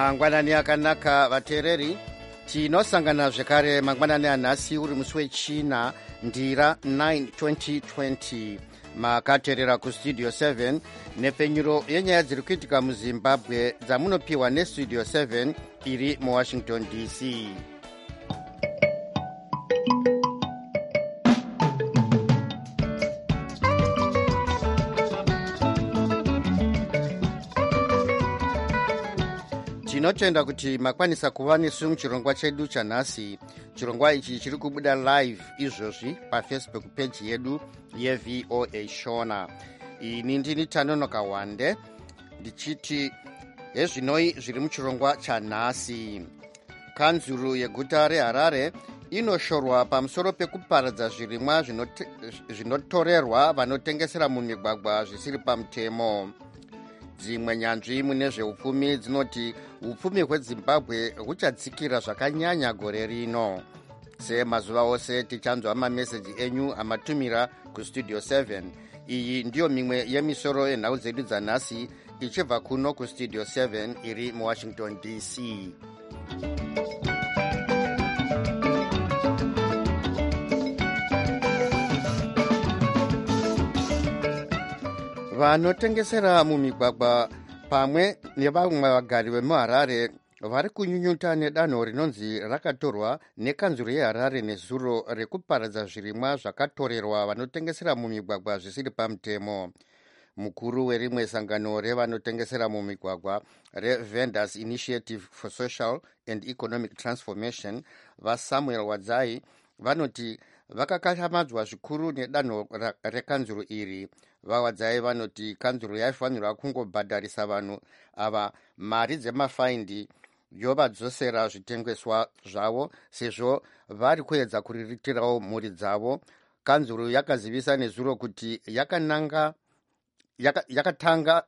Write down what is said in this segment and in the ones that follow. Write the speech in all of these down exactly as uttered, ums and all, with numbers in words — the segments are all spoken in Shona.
mangwanani akanaka vateereri, tinosangana zvekare mangwanani anhasi uri musi wechina ndira nine twenty twenty. Makateerera kustudio seven nepfenyuro yenyaya dziri kuitika muzimbabwe dzamunopiwa nestudio seven iri muwashington D C. tinotenda kuti makwanisa kuva nesu muchirongwa chedu chanhasi. chirongwa ichi chiri kubuda live izvozvi pafacebook page yedu yeV O A Shona. ini ndini Tanonoka Wande ndichiti hezvinoi zviri muchirongwa chanhasi. Kanzuru yeguta reHarare inoshorwa pamusoro pekuparadza zvirimwa zvinotorerwa vanotengesera mumigwagwa zvisiri pamutemo. Dzimwe nyanzvi mune zveupfumi dzinoti upfumi hweZimbabwe huchadzikira zvakanyanya gore rino. Semazuva ose tichanzwa mameseji enyu amatumira kustudio seven. Iyi ndiyo mimwe yemisoro yenhau dzedu dzanhasi ichibva kuno kustudio seven iri muwashington D C. Vanotengesera mumigwagwa pamwe nevamwe vagari vemuHarare vari kunyunyuta nedanho rinonzi rakatorwa nekanzuru yeHarare nezuro rekuparadza zvirimwa zvakatorerwa vanotengesera mumigwagwa zvisiri pamutemo. Mukuru werimwe sangano revanotengesera mumigwagwa reVendors Initiative for Social and Economic Transformation vaSamuel Wadzai vanoti vakakashamadzwa zvikuru nedanho rekanzuru iri. Vawadzai vanoti kanzuru yaifanirwa kungobhadharisa vanhu ava mari dzemafaindi yovadzosera zvitengeswa zvavo sezvo vari kuedza kuriritirawo mhuri dzavo. Kanzuru yakazivisa nezuro kuti yakananga yaka, yakatanga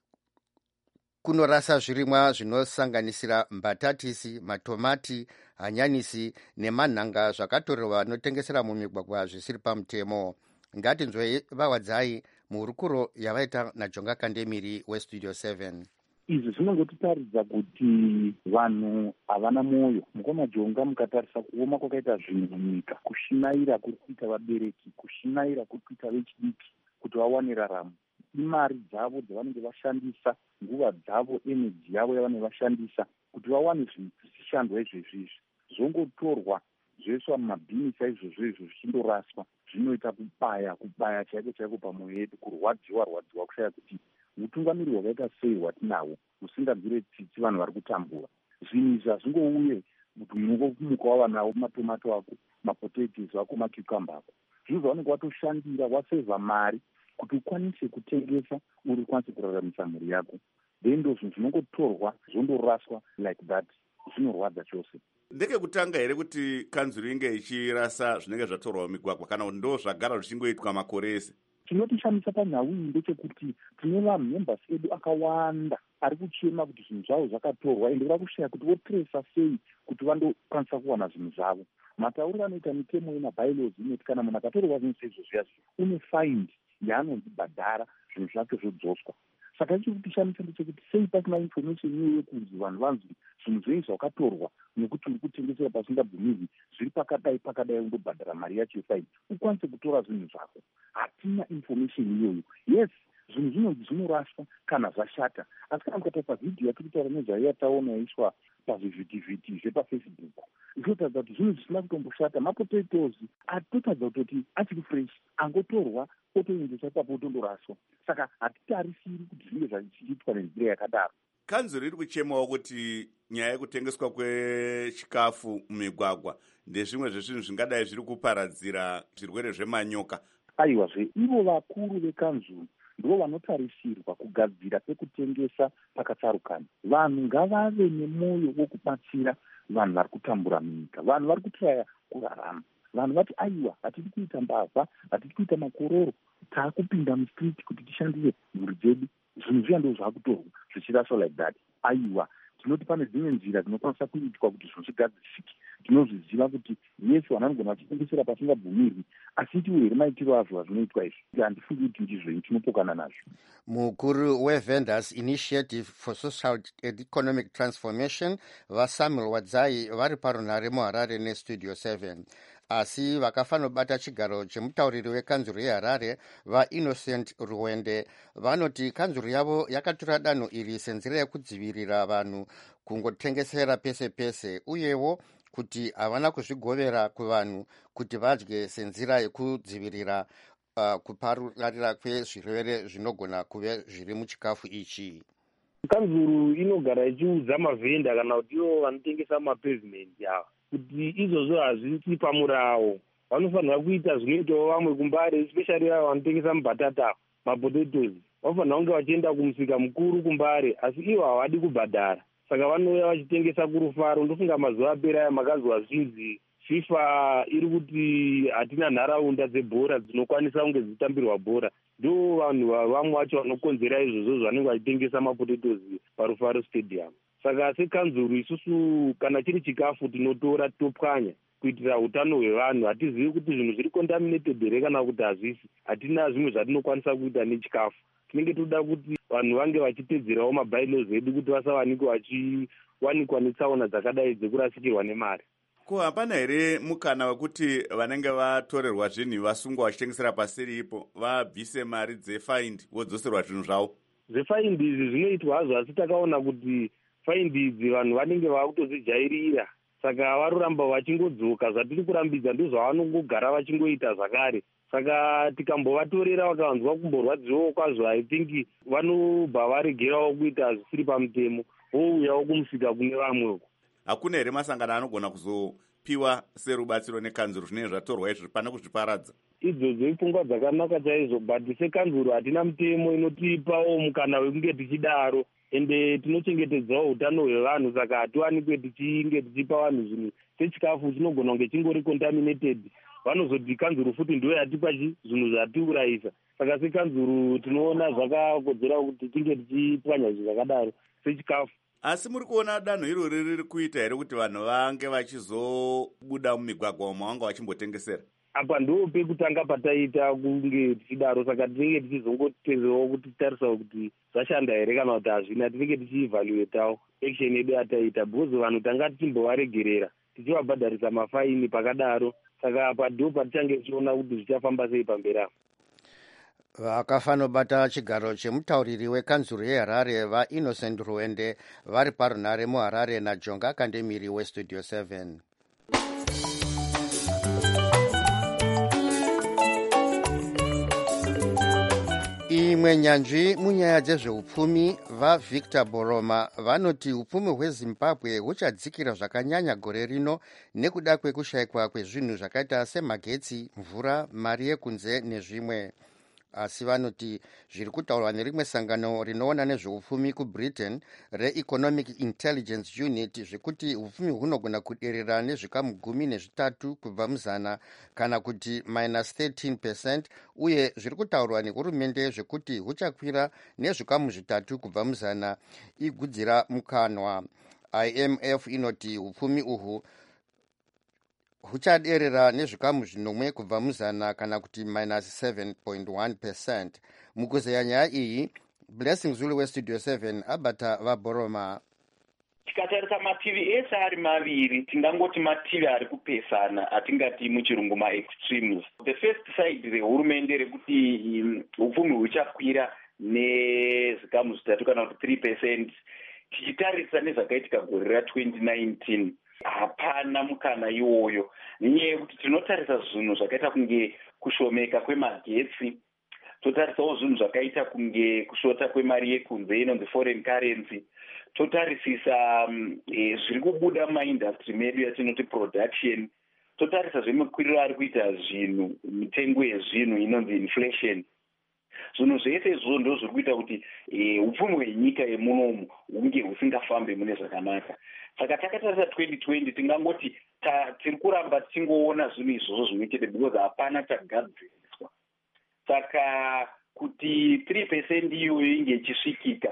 kunorasa zvirimwa zvinosanganisira mbatatisi, matomati, hanyanisi nemanhanga zvakatorerwa vanotengesera mumigwagwa zvisiri pamutemo. Ngatinzwei Vawadzai muhurukuro yavaita naJonga Kandemiri westudio seven. Izvi zvinongotiparidza kuti vanhu havana mwoyo. Mukoma Jonga, mukatarisa kuoma kwakaita zvinhu munyika, kushinaira kuri kuita vabereki, kushinaira kuri kuita vechidiki kuti vawane raramo, imari dzavo dzavanenge vashandisa, nguva dzavo, eneji yavo yavanenge vashandisa kuti vawane zvishandwa izvezvizvi zvongotorwa zvoiswa mumabhini saizvozvo izvo zvichindoraswa. Zvinoita kubaya kubaya chaiko chaiko pamwoyo yedu, kurwadziwa rwadziwa kushaya kuti utungamiri hwakaita sei hwatinahwo husingabvire tsitsi vanhu vari kutambura. Zvinhu izvi hazvingouye kuti munongokumuka wava nawo matomato ako, mapotatoes ako, macucumber ako. Zvinhu zvavanenge watoshandira wasevha mari kuti ukwanise kutengesa uri kwanise kuraramisa mhuri yako, then ndo zvinhu zvinongotorwa zvondoraswa like that. Zvinorwadza chose. Ndekekutanga here kuti kanzuru inge ichirasa zvinenge zvatorwa mumigwagwa kana kuti ndo zvagara zvichingoitwa makore ese? Chinotishamisa panhau iyi ndechekuti tine vanhu members edu akawanda ari kuchema kuti zvinhu zvavo zvakatorwa ende vari kushaya kuti votresa sei kuti vandokwanisa kuwana zvinhu zvavo. Matauriro anoita mitemo yemabylaws inoti kana munhu akatorwa zvinhu seizvo zviyazvo une find yaanozibhadhara zvinhu zvake zvodzoswa. Saka chikutishamisa ndechekuti sei pasina information iyo yekunzi vanhu vanzi zvinhu zvei zvakatorwa nekuti uri kutengesera pasingabvumirwi zviri pakadai pakadai undobhadhara mari yacho yefaini ukwanise kutora zvinhu zvako. Hatina information iyoyo. Yes, zvinhu zvinonzi zvinoraswa kana zvashata, asi kana mukataura vhidhiyo yatiri kutaura nezvayo yataona yaiswa pazvivhitivhiti zvepafacebook zvotaridza kuti zvinhu zvisina kutomboshata. Mapotatoes atotaridza kutoti achiri fresh, angotorwa otoendeswa ipapo otondoraswa. Saka hatitarisiri kuti zvinge zvachiitwa nenzira yakadaro. Kanzuru iri kuchemawo kuti nyaya yekutengeswa kwechikafu mumigwagwa ndezvimwe zvezvinhu zvingadai zviri kuparadzira zvirwere zvemanyoka. Aiwazve, ivo vakuru vekanzuru ndo vanotarisirwa kugadzira pekutengesa pakatsarukana. Vanhu ngavave nemwoyo wokubatsira vanhu vari kutambura munyika, vanhu vari kutiraya kurarama. Vanhu vati aiwa, hatidi kuita mbavha, hatidi kuita makororo, taakupinda mustriti kuti tishandire mhuri dzedu. Zvinhu zviya ndo zvaakutorwa zvichiraswa like that. Aiwa, tinoti pane dzimwe nzira dzinokwanisa kuitwa kuti zvinhu zvigadzirike. Tinozviziva kuti yes vanhu vanogona vachitengesera pasingabvumirwi, asi itiwo here maitiro azvo azvinoitwa izvi handifungi kuti ndizvo tinopokana nazvo. Mukuru weVendors Initiative for Social and Economic Transformation vaSamuel Wadzai vari parunhare muHarare neStudio seven, asi vakafanobata chigaro chemutauriri wekanzuru yeHarare vaInnocent Ruwende vanoti kanzuru yavo yakatora danho iri senzira yekudzivirira vanhu kungotengesera pese pese, uyewo kuti havana kuzvigovera kuvanhu kuti vadye senzira yekudzivirira Uh, kupararira kwezvirwere zvinogona kuve zviri muchikafu ichi. Kanzuru inogara ichiudza mavhenda kana kuti ivo vanotengesa mapavement ava kuti izvozvo hazvisi pamurawo, vanofanira kuita zvinoitawo vamwe kumbare, especially ava vanotengesa mabhatata, mapotatoes, vanofanira kunge vachienda kumusika mukuru kumbare, asi ivo havadi kubhadhara, saka vanouya vachitengesa kurufaro. Ndofunga mazuva apera aya makazwa zvinzi FIFA iri kuti hatina nharaunda dzebhora dzinokwanisa kunge dzichitambirwa bhora. Ndo vanhu vamwe vacho vanokonzera izvozvo zvanenge vachitengesa mapotatoes parufaro stadium. Saka sekanzuru isusu kana chiri chikafu tinotora topwanya kuitira utano hwevanhu. Hatizivi kuti zvinhu zviri contaminated here kana kuti hazvisi. Hatina zvimwe zvatinokwanisa kuita nechikafu. Tinenge toda kuti vanhu vange vachitedzerawo mabylaws edu kuti vasawanikwe vachiwanikwa netsaona dzakadai dzekurasikirwa nemari. Ko hapana here mukana wekuti vanenge vatorerwa zvinhu vasungwa vachitengesera pasiri ipo vabvise mari dzefaindi vodzoserwa zvinhu zvavo? Zvefaindi izvi zvinoitwa hazvo, asi takaona kuti faindi idzi vanhu vanenge vakutodzijairira, saka varoramba vachingodzoka. Zvatiri kurambidza ndozvavanongogara vachingoita zvakare. Saka tikambovatorera vakawanzwa kumborwadziwawo kwazvo, I think vanobva varegerawo kuita zvisiri pamutemo, vouyawo kumusika kune vamwe. Hakuna here masangano anogona kuzopiwa serubatsiro nekanzuru zvinenge zvatorwa izvi pane kuzviparadza? Idzodzo ipfungwa dzakanaka chaizvo, but sekanzuru hatina mutemo inotipawo mukana wekunge tichidaro, ende tinochengetedzawo utano hwevanhu, saka hatiwanikwe tichinge tichipa vanhu zvinhu sechikafu chinogona kunge chingori contaminated. Vanozoti kanzuru futi ndiyo yatipa zvinhu zvatiurayisa. Saka sekanzuru tinoona zvakakodzera kuti tinge tichipwanya zvinhu zvakadaro sechikafu. Asi muri kuona danho irori riri kuita here kuti vanhu vange vachizobuda mumigwagwa umo vanga vachimbotengesera? Apa ndo pekutanga pataita kunge tichidaro, saka tinenge tichizongotezewo kuti tarisawo kuti zvashanda here kana kuti hazvina. Tinenge tichievaluatawo action yedu yataita, because vanhu tanga tichimbovaregerera tichivabhadharisa mafaini pakadaro. Saka apa ndo patichange tichiona kuti zvichafamba sei pamberi apo. Vakafanobata chigaro chemutauriri wekanzuru yeHarare vaInnocent Ruwende vari parunhare muHarare naJonga Kandemiri weStudio seven. Imwe nyanzvi munyaya dzezveupfumi vaVictor Boroma vanoti upfumi hweZimbabwe huchadzikira zvakanyanya gore rino nekuda kwekushayikwa kwezvinhu zvakaita semagetsi, mvura, mari yekunze nezvimwe. Asi vanoti zviri kutaurwa nerimwe sangano rinoona nezveupfumi kuBritain reEconomic Intelligence Unit zvekuti upfumi hunogona kuderera nezvikamu gumi nezvitatu kubva muzana kana kuti minus thirteen percent, uye zviri kutaurwa nehurumende zvekuti huchakwira nezvikamu zvitatu kubva muzana igudzira mukanwa. I M F inoti upfumi uhu huchaderera nezvikamu zvinomwe kubva muzana kana kuti minus seven point one percent. Mukuzeya nyaya iyi, Blessing Zulu weStudio seven abata vaBoroma. Tikatarisa mativi ese ari maviri, tingangoti mativi ari kupesana, atingati muchirungu ma-extremes. The first side rehurumende rekuti upfumi huchakwira nezvikamu zvitatu kana kuti three percent, tichitarisa nezvakaitika gore ratwenty nineteen. Hapana mukana iwoyo, nenyaya yekuti tinotarisa zvinhu zvakaita kunge kushomeka kwemagetsi, totarisawo zvinhu zvakaita kunge kushota kwemari yekunze inonzi foreign currency, totarisisa um, e, zviri kubuda mumaindastry medu yatinoti production, totarisa zvemakwiriro ari kuita zvinhu, mitengo yezvinhu inonzi inflation. Zvinhu zvese izvozvo ndo zviri kuita kuti e, upfumi hwenyika yemunomu hunge husingafambe mune zvakanaka. Saka takatarisa twenty twenty tingangoti tiri kuramba tichingoona zvinhu izvozvo zvinoitede because hapana chagadziriswa. Saka kuti three percent iyoyo inge ichisvikika,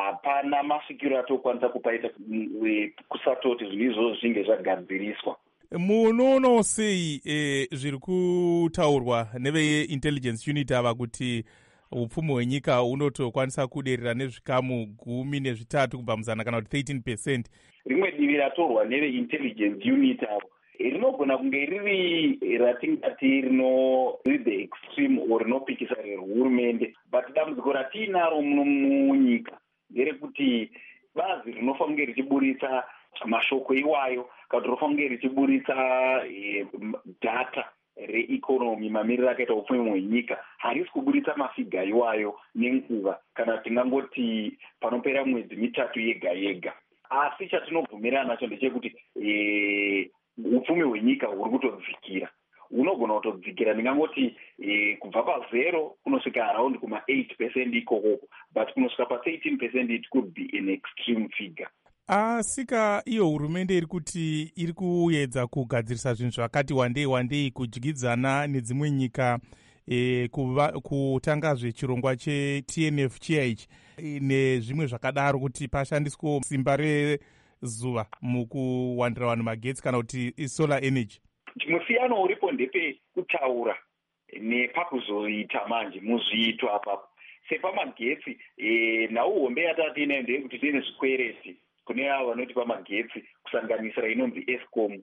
hapana masvikiro atokwanisa kupaita kusatoti zvinhu izvozvo zvinge zvagadziriswa. Munoona sei e, zviri kutaurwa neveintelligence unit ava kuti upfumi hwenyika hunotokwanisa kuderera nezvikamu gumi nezvitatu kubva muzana kana kuti thirteen percent. Rimwe divi ratorwa neveintelligence unit avo rinogona kunge riri ratingati rino riri the extreme or rinopikisa rehurumende, but dambudziko ratiinaro muno munyika nderekuti bazi rinofanira kunge richiburitsa mashoko iwayo kana kuti rinofanira kunge richiburitsa e, data reeconomy, mamiriro akaita upfumi hwenyika, harisi kuburitsa mafiga iwayo nenguva kana tingangoti panopera mwedzi mitatu yega yega. Asi chatinobvumirana nacho ndechekuti e, upfumi hwenyika huri kutodzikira, unogona kutodzikira ndingangoti e, kubva pazero kunosvika around kuma eight percent ikokoko, but kunosvika pa thirteen percent it could be an extreme figure. Asika iyo hurumende iri kuti iri kuedza kugadzirisa zvinhu zvakati wandei wandei kudyidzana nedzimwe nyika e, kuva, kutanga zvechirongwa che-T N F chiya ichi e, nezvimwe zvakadaro kuti pashandiswe simba rezuva mukuwandira vanhu magetsi kana kuti solar energy. Musiyano uripo ndepe kutaura nepakuzoita manje muzviito apapo. Sepamagetsi e, nhau hombe yatatiinayo ndeyekuti tiine zvikwereti kune avo vanoti pamagetsi kusanganisira inonzi Eskom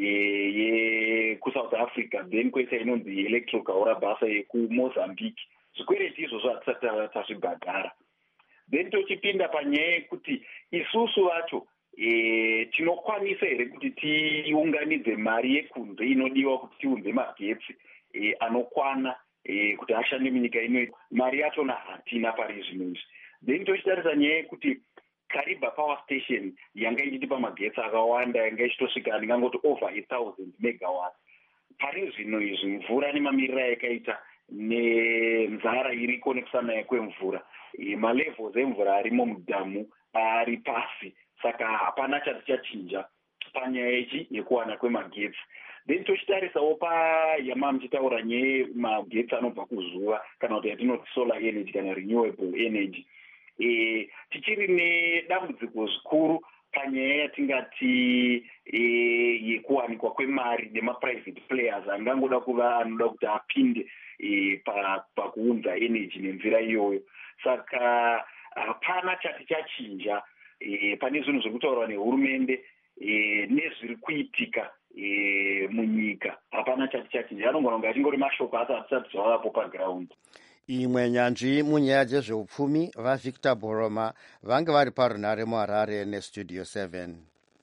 yekusouth Africa, then kwoita inonzi Electrocaura basa yekumozambique. Zvikwereti izvozvo hatisati tazvibhadhara. Then tochipinda panyaya yekuti isusu vacho e, tinokwanisa here kuti tiunganidze mari yekunze inodiwa kuti tiunze magetsi e, anokwana e, kuti ashande munyika ino. Mari yachona hatina pari zvinozvi. Then tochitarisa nyaya yekuti Kariba power station yanga ichitipa magetsi akawanda, yanga ichitosvika ndingangoti over a thousand megawatts. Pari zvino izvi mvura nemamiriro yakaita nenzara iriko nekusana kwemvura, e, malevels emvura arimo mudhamu ari pasi, saka hapana chati chachinja panyaya ichi yekuwana kwemagetsi. Then tochitarisawo payama muchitaura nyaya magetsi anobva kuzuva kana kuti yatinoti solar energy kana renewable energy. E, tichiri nedambudziko zvikuru panyaya yatingati e, yekuwanikwa kwemari nemaprivate players angangoda kuva anoda kuti apinde e, pakuunza pa energy nenzira iyoyo. Saka hapana chati chachinja e, pane zvinhu zvekutaurwa nehurumende e, nezviri kuitika e, munyika. Hapana chati chachinja, anongona kunge achingori mashoko asi hatisati zvavapo paground. Imwe nyanzvi munyaya dzezveupfumi vaVictor Boroma vange vari parunare muHarare nestudio seven.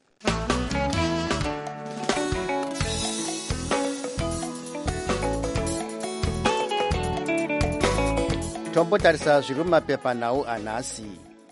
Tombotarisa zviri mumapepanhau anhasi.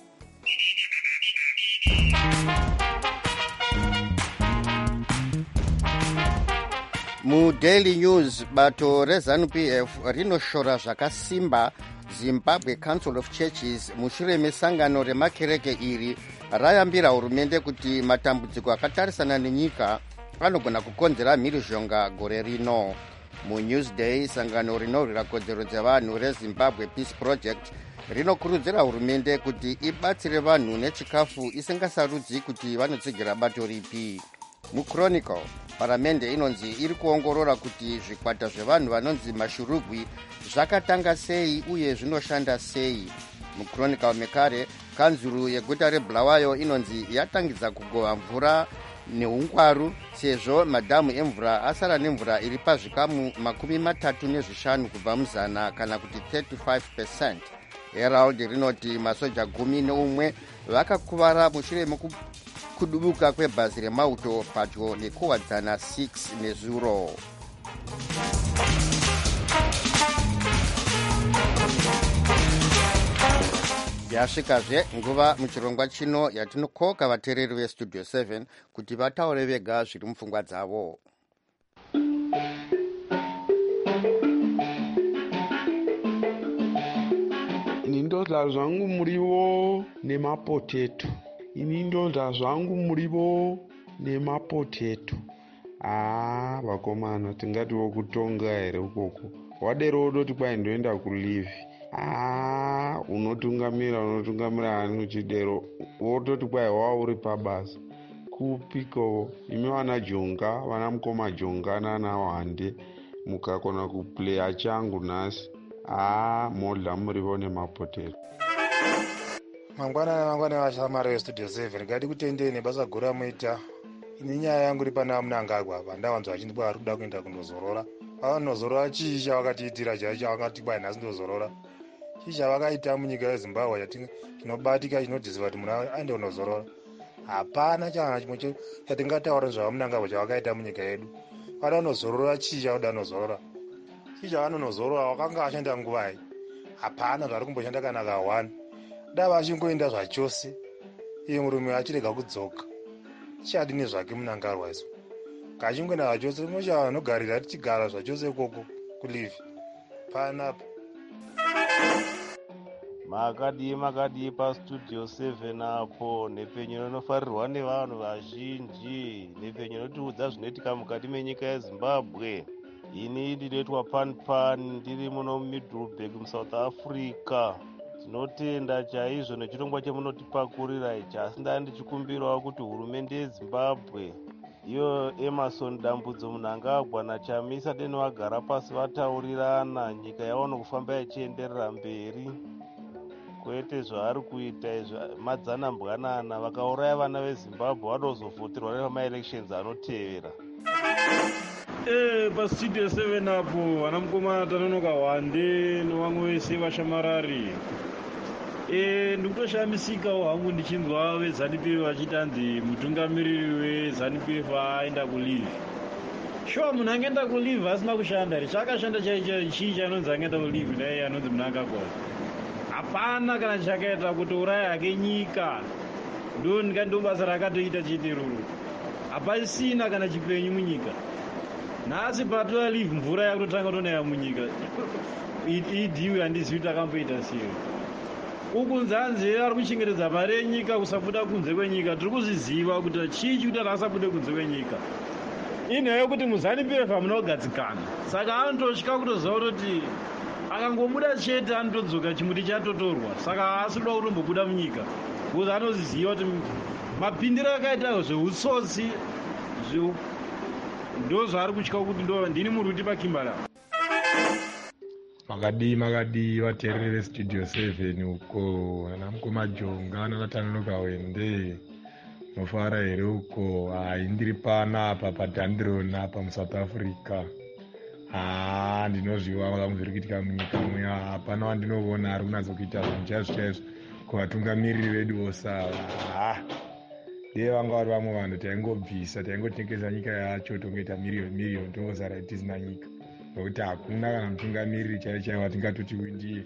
MuDaily News, bato reZANU-P F rinoshora zvakasimba Zimbabwe Council of Churches mushure mesangano remakereke iri rayambira hurumende kuti matambudziko akatarisana nenyika anogona kukonzera mhirizhonga gore rino. MuNewsday, sangano rinorwira kodzero dzevanhu reZimbabwe Peace Project rinokurudzira hurumende kuti ibatsire vanhu nechikafu isingasarudzi kuti vanotsigira bato ripi. MuChronicle, paramende inonzi iri kuongorora kuti zvikwata zvevanhu vanonzi mashurugwi zvakatanga sei uye zvinoshanda sei. MuChronicle mekare, kanzuru yeguta reBulawayo inonzi yatangidza kugova mvura neungwaru sezvo madhamu emvura asara nemvura iri pazvikamu makumi matatu nezvishanu kubva muzana kana kuti thirty-five percent. Herald rinoti masoja gumi neumwe vakakuvara mushure mekudubuka kwebhazi remauto padyo nekuwadzana six nezuro. Yasvikazve nguva muchirongwa chino yatinokoka vateereri vestudio seven kuti vataure vega zviri mupfungwa dzavo. Ini ndodla zvangu muriwo nemapoteto. Ini ndodla zvangu muriwo nemapoteto. Ah, vakomana tingatiwo kutonga here ukoko. Wadero udoti kwai ndoenda kulive. Ah, unotungamira unotungamira hani uchidero wototi kwai wauri pabasa. kupiko imi vana jonga vana mukoma jonga nana wande mukakona kuplaya changu nhasi haa modla murivo nemapotero. mangwanani mangwanani vashamari vestudio seven ngati kutendei nebasa guru ramuita. ini nyaya yangu iri pana munangagwa apa ndawanzwa achindipa ari kuda kuenda kundozorora. vanozorora chii chavakatiitira chai chavakati kwai nhasi ndozorora. chii chavakaita munyika yezimbabwe chinobatika chinodhisiva kuti munhu aende kundozorora. hapana chana chimwe chatingataura nezvavamunangagwa chavakaita munyika yedu. vada kunozorora chii chavakuda kunozorora. chii chavanonozorora wakanga ashanda nguvai. hapana zvari kumboshanda kana kawani. dava achingoenda zvachose iye murume achirega kudzoka. chadini zvake munangarwa iso kachingoenda zvachose mocha vanogarira tichigara zvachose ikoko kulivhi panapa. makadii makadii pastudio seven apo nhepenyu rinofarirwa nevanhu vazhinji nhepenyu inotiudza zvinoitika mukati menyika yezimbabwe. ini ndinoitwa panpan ndiri muno mumiddleburg musouth africa. tinotenda chaizvo nechirongwa chemunotipakurira ichi asi ndani ndichikumbirawo kuti hurumende yezimbabwe iyo emarson dambudzo munangagwa nachamisa deni vagara pasi vataurirana nyika yaona kufamba ichienderera mberi kwete zvaari kuita izvo madzana mbwanana vakauraya vana vezimbabwe vadozovhoterwa nepamaelections anotevera. e pastudio seven apo vana mukoma tanonoka wande nevamwe vese vashamarari. e ndikutoshamisikawo hangu ndichinzwa vezanup f vachitanzi mutungamiriri wezanup f aenda kulivhi. shuwa munhu angeenda kulivhi asina kushanda ri chakashanda chaicho chii chanonzi angeenda kulivhi naiye anonzi munangagwa. hapana kana chakaita kutouraya hake nyika. ndo ndo basa rakatoita chete iroro. hapasina kana chipenyu munyika. nhasi patora livhi mvura yakutotanga tonaya munyika. idhiwi handizivi kuti akamboita sei. ukunzanzi ari kuchengetedza mari yenyika kusabuda kunze kwenyika. tiri kuzviziva kuti chii chikuti asabude kunze kwenyika. inheyo kuti muzanup f hamuna kugadzikana. saka anotosvika kutoziva kuti akangobuda chete anotodzoka chimuti chatotorwa. saka asinoda kutombobuda munyika kuzi anoziziva kuti mapindiro akaita zveutsotsi ndo zvaari kutya kuti ndo ndini muri kuti pakimbarao. makadii makadii vateereri vestudio seven uko ana mukoma jonga nanatanonoka wende mofara here uko. hai ndiri pana apa padhandron apa musouth africa. haa ndinozviwa vanhu zviri kuitika munyika muya. hapana wandinoona ari kunatsokuita zvinhu chaizvo chaizvo kuvatungamiriri vedu vosava. ha dei vanga vari vamwe vanhu taingobvisa taingotengesa nyika yacho tongoita miriyoni miriyoni tongozara tisina nyika nokuti hakuna kana mutungamiriri chaivo chaivo atingatoti uyu ndiye.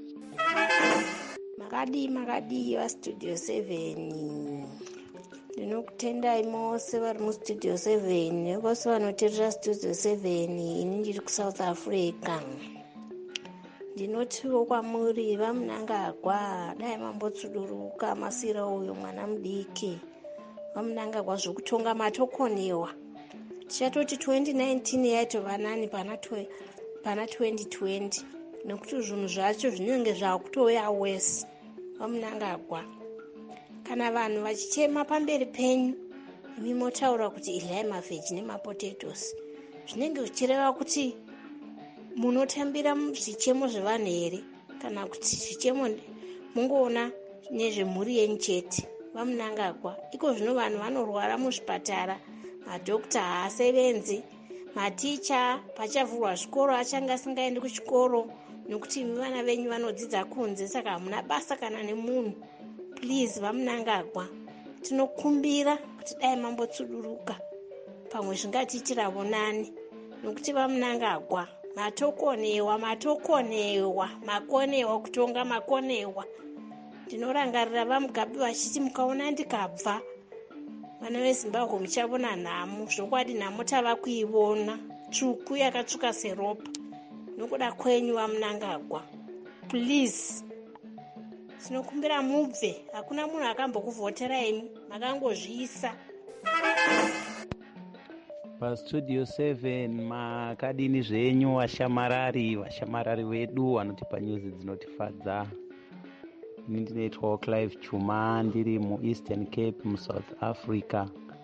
makadii makadii vastudio seven ndinokutendai mose vari mustudio seven nevose vanoteerera studio seven. ini ndiri kusouth africa. ndinotiwo kwamuri vamunangagwa dai mambotsuduruka masira uyu mwana mudiki. vamunangagwa zvokutonga matokonewa. tichatoti twenty nineteen yaitova nani pana pana twenty twenty nekuti zvinhu zvacho zvinenge zvakutouya wese. vamunangagwa kana vanhu vachichema pamberi penyu imi motaura kuti idlai mavheji nemapotatoes zvinenge zvichireva kuti munotambira zvichemo zvevanhu here kana kuti zvichemo mungoona nezvemhuri yenyu chete. vamunangagwa iko zvino vanhu vanorwara muzvipatara. madhokta haasevenzi. maticha pachavhurwa zvikoro achange asingaendi kuchikoro nokuti imi vana venyu vanodzidza kunze saka hamuna basa kana nemunhu. please vamunangagwa tinokumbira kuti dai mambotsuduruka pamwe zvingatiitirawo nani nokuti vamunangagwa matokonewa matokonewa makonewa kutonga makonewa. ndinorangarira vamugabi vachiti mukaona ndikabva vana vezimbabwe muchavona nhamo. zvokwadi nhamo tava kuiona tsvuku yakatsvuka seropa nokuda kwenyu vamunangagwa. please tinokumbira mubve. hakuna munhu akambokuvhotera imi makangozviisa. pastudio seven makadini zvenyu vashamarari vashamarari vedu vanotipa nyuzi dzinotifadza. ini ndinoitwawo clive chuma ndiri mueastern cape musouth africa.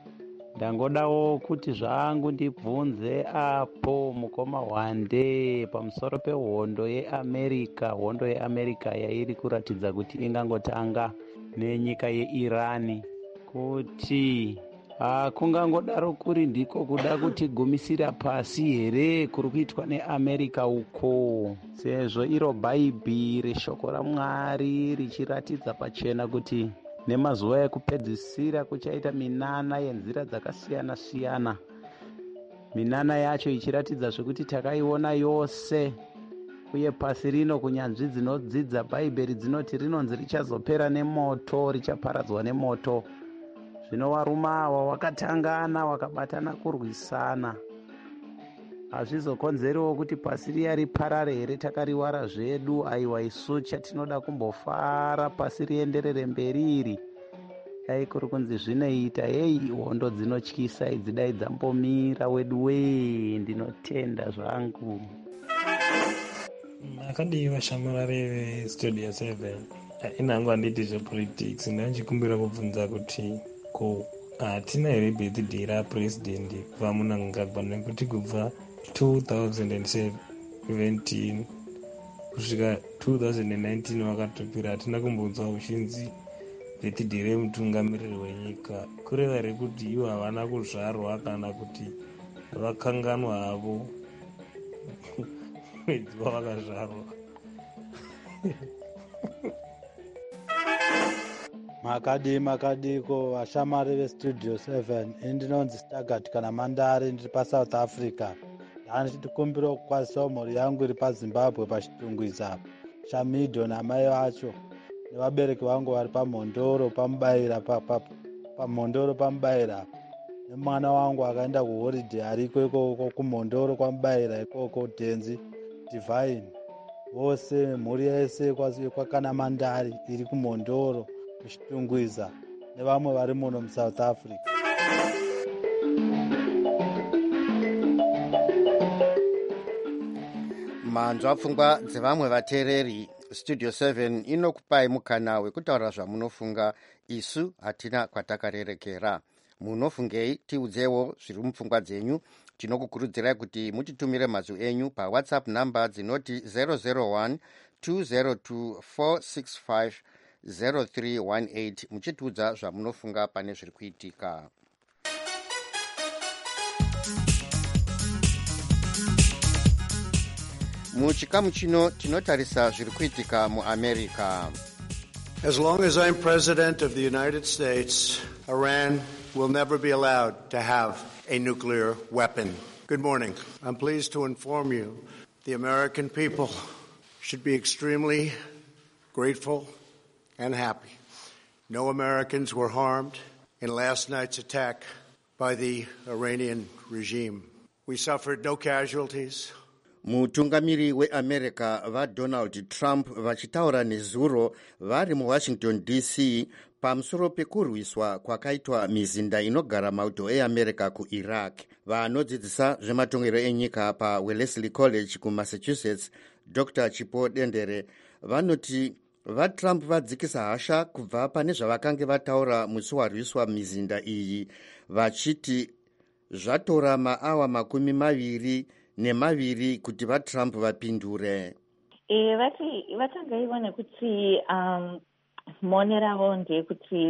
ndangodawo kuti zvangu ndibvunze apo mukoma Wande pamusoro pehondo yeAmerica, hondo yeAmerica yairi kuratidza kuti ingangotanga nenyika yeIran, kuti Ah, kungangodaro kuri ndiko kuda kuti gumisira pasi here kuri kuitwa neAmerica uko, sezvo iro bhaibhiri shoko raMwari richiratidza pachena kuti nemazuva ekupedzisira kuchaita minana yenzira dzakasiyana siyana. Minana yacho ichiratidza zvekuti takaiona yose, uye pasi rino kunyanzvi dzinodzidza bhaibheri dzinoti rinonzi richazopera nemoto, richaparadzwa nemoto. Zvino varume ava wakatangana wakabatana kurwisana, hazvizokonzeriwo kuti pasi riya riparare here takariwara zvedu. Aiwa, isu chatinoda kumbofara pasi rienderere mberi iri. Dai kuri kunzi zvinoita, hei hondo dzinotyisa idzi dai dzambomira wedu wee. Ndinotenda zvangu. Akadiwa shamarare vestudio seven inhangu handiti zvepolitics. Ndachikumbira kubvunza kuti ko hatina here birthday rapurezidendi kubva muna Mnangagwa, nekuti kubva two thousand seventeen kusvika two thousand nineteen wakatopira hatina kumbonzwa uchinzi birthday remutungamiriri wenyika. Kureva rekuti ivo havana kuzvarwa kana kuti vakanganwa havo mwedzi wavakazvarwa. Makadi makadiko vashamari vestudio seven, indinonzi Stagat kana Mandari, ndiri paSouth Africa. Ndandikumbira kukwasisawo mhuri yangu iri paZimbabwe pachitungwiza Shamido namai vacho nevabereki vangu vari paMhondoro pamubaira pamhondoro pamubaira, nemwana wangu akaenda kuhoriday ariko ikoko kuMhondoro kwamubaira ikoko Denzi Divine, vose mhuri yese kwakana Mandari iri kuMhondoro kuchitungwiza nevamwe vari muno muSouth Africa. manzwa pfungwa dzevamwe vateereri. Studio seven inokupai mukana wekutaura zvamunofunga, isu hatina kwatakarerekera. Munofungei? Tiudzewo zviri mupfungwa dzenyu. Tinokukurudzirai kuti mutitumire mazwi enyu pawhatsapp namba dzinoti zero zero one two zero two four six five zero three one eight muchitiudza zvamunofunga pane zviri kuitika. Muchikamu chino tinotarisa zviri kuitika muAmerica. As long as I'm president of the United States, Iran will never be allowed to have a nuclear weapon. Good morning. I'm pleased to inform you the American people should be extremely grateful and happy. No Americans were harmed in last night's attack by the Iranian regime. We suffered no casualties. Mutungamiri weAmerica vaDonald Trump vachitaura nezuro vari muWashington D C pamusoro pekurwiswa kwakaitwa mizinda inogara mauto eAmerica kuIraq. Vanodzidzisa zvematongero enyika paWellesley College kuMassachusetts, Doctor Chipo Dendere, vanoti vaTrump vadzikisa hasha kubva pane zvavakange vataura musi warwiswa mizinda iyi, vachiti zvatora maawa makumi maviri nemaviri kuti vaTrump vapindure. E, vati vatangaiwa nekuti um, mone ravo ndeyekuti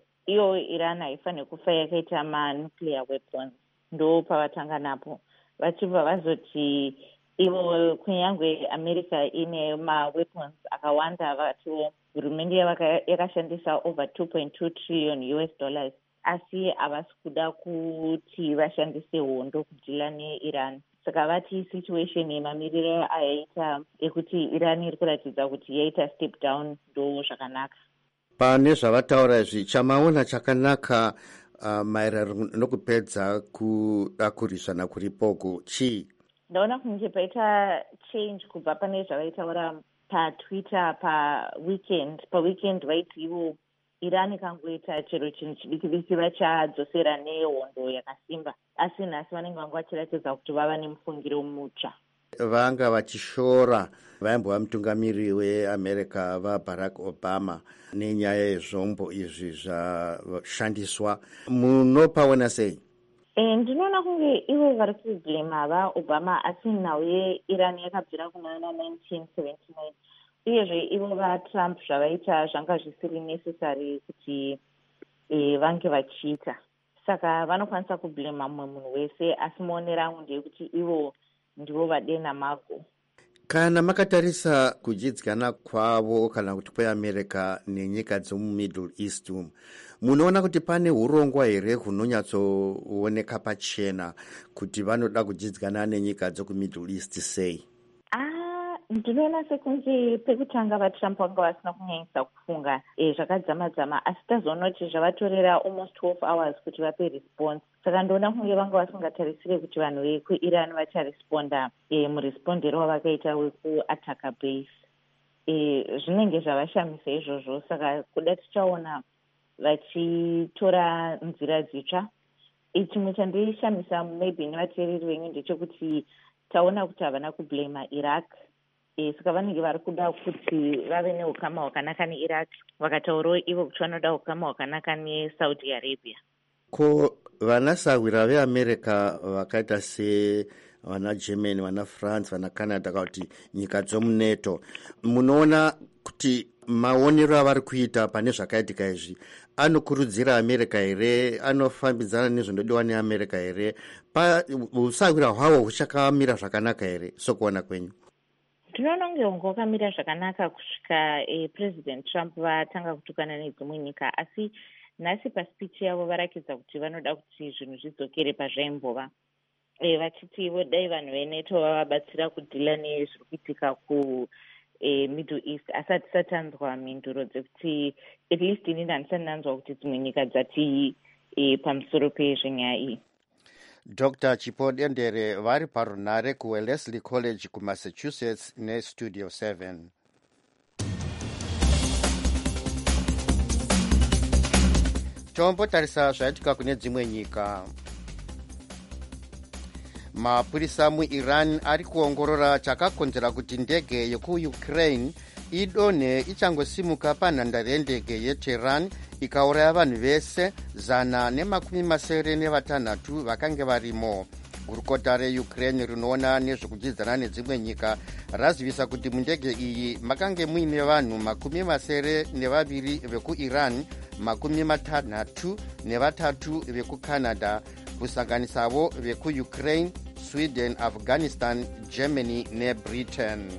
iyo Iran haifaniri kufa yakaita manuclear weapons. Ndo pavatanga napo vachibva vazoti ivo kunyange America ine maweapons akawanda, vatiwo hurumende yakashandisa over two point two trillion U S dollars, asi havasi kuda kuti vashandise hondo kudhila neIran. Saka vati situation yemamiriro ayaita ekuti Iran iri kuratidza kuti yaita step down ndo zvakanaka. Pane zvavataura izvi, chamaona chakanaka uh, maererano nokupedza kudakurisana kuripoku chii? Ndaona kunge paita change kubva pane zvavaitaura paTwitter paweekend. Paweekend vaiti ivo Iran ikangoita chero chinhu chidiki diki vachadzosera nehondo yakasimba, asi nhasi vanenge vanga vachiratidza kuti vava nemufungiro mutsva. Vanga vachishora vaimbova mutungamiri weAmerica vaBarack Obama nenyaya yezvombo izvi zvashandiswa. Munopaona sei? e, ndinoona kunge ivo vari kublema vaobama asi nhau yeiran yakabvira kunana nineteen seventy-nine uyezve ivo vatrump zvavaita zvanga zvisiri necessary kuti e, vange vachiita saka vanokwanisa kublema mumwe munhu wese asi muonero angu ndeyekuti ivo ndivo vadena mago. Kana makatarisa kudyidzana kwavo kana kuti kweamerica nenyika dzomumiddle east umu, munoona kuti pane urongwa here hunonyatsooneka pachena kuti vanoda kudyidzana nenyika dzokumiddle east sei? Ah, ndinoona sekunzi pekutanga vatrump vanga vasina kunyanyisa kufunga e, zvakadzama-dzama asi tazoona kuti zvavatorera almost twelve hours kuti vape response. Saka ndoona kunge vanga vasingatarisire kuti vanhu vekuiran vacharesponda e, murespondero wavakaita wekuataka base. E, zvinenge zvavashamisa izvozvo, saka kuda tichaona vachitora nzira dzitsva. E, chimwe chandishamisa maybe nevateereri venyu ndechekuti taona kuti havana kublema Iraq. E, saka vanenge vari kuda kuti vave neukama hwakanaka neiraq vakataurawo ivo kuti vanoda ukama hwakanaka nesaudi arabia. Ko vanasawira veamerica vakaita se vana Germany, vana France, vana Canada kuti nyika dzomuneto, munoona kuti maonero avari kuita pane zvakaitika izvi anokurudzira America here, anofambidzana nezvinodiwa neAmerica here, pa usawira hwavo huchakamira zvakanaka here sokuona kwenyu? Tinoona kunge hunge hwakamira zvakanaka kusvika e, president Trump vatanga kutukana nedzimwe nyika, asi nhasi paspeech yavo varakidza kuti vanoda kuti zvinhu zvidzokere pazvaimbova. E, vachiti vodai vanhu veneto vavabatsira kudhila nezviri kuitika ku e, middle east, asi hatisatanzwa mhinduro dzekuti at least inini handisati ndanzwa kuti dzimwe nyika dzati e, pamusoro pezvenyaya iyi. Doctor Chipo Dendere vari parunare kuWellesley College kuMassachusetts neStudio seven. Tombotarisa zvaitika kune dzimwe nyika. Mapurisa muIran ari kuongorora chakakonzera kuti ndege yekuUkraine idonhe ichangosimuka panhandare yendege yeTehran ikauraya vanhu vese zana nemakumi masere nevatanhatu vakange varimo. Gurukota reUkraine rinoona nezvekudyidzana nedzimwe nyika razivisa kuti mundege iyi makange muine vanhu makumi masere nevaviri vekuIran, makumi matanhatu nevatatu vekuCanada, kusanganisavo vekuUkraine, Sweden, Afghanistan, Germany neBritain.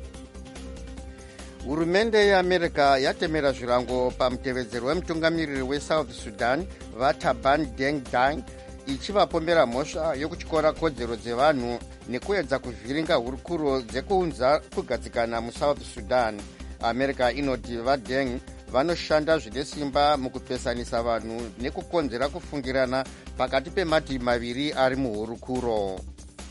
Hurumende yeAmerica yatemera zvirango pamutevedzero wemutungamiriri weSouth Sudan vaTaban Deng Dang, ichivapombera mhosva yokutyora kodzero dzevanhu nekuedza kuvhiringa hurukuro dzekuunza kugadzikana muSouth Sudan. America inoti vaDeng vanoshanda zvine simba mukupesanisa vanhu nekukonzera kufungirana pakati pemativi maviri ari muhurukuro.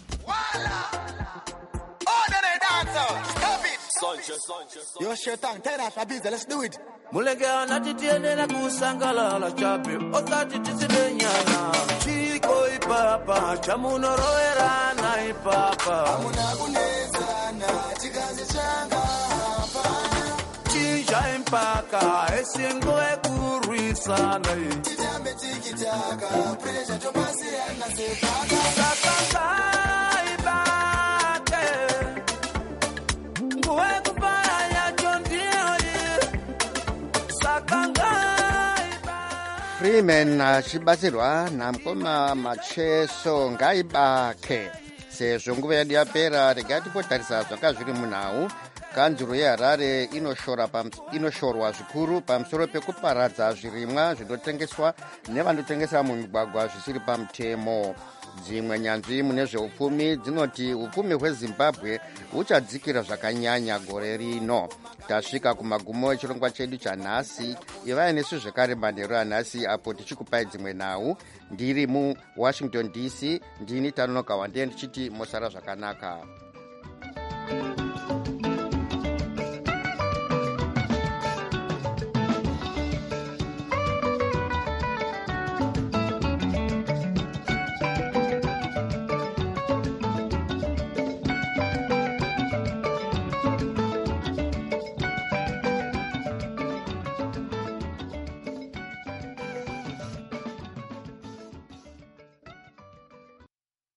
Yo shetan, tell us abiza, let's do it. Mulegea nati tiendela kusangalala chapi, osati tisidenyana. Chiko ipapa, chamunoroera na ipapa. Amuna kunezana, chikazi changa hapana. Chinja impaka, esingo ekuruisana. Chitambe tikitaka, presha chomasi anasepaka. Sakanga. Freeman achibatsirwa namukoma Macheso Ngaibake. Sezvo nguva yedu yapera, regai tipotarisa zvanga zviri munhau. Kanzuro yeHarare inoshora inoshorwa zvikuru pamusoro pekuparadza zvirimwa zvinotengeswa nevanotengesa mumigwagwa zvisiri pamutemo. Dzimwe nyanzvi mune zveupfumi dzinoti upfumi hweZimbabwe huchadzikira zvakanyanya gore rino. Tasvika kumagumo echirongwa chedu chanhasi. Ivai nesu zvekare manheru anhasi apo tichikupai dzimwe nhau. Ndiri muWashington D C, ndini Tanonoka Wande ndichiti mosara zvakanaka.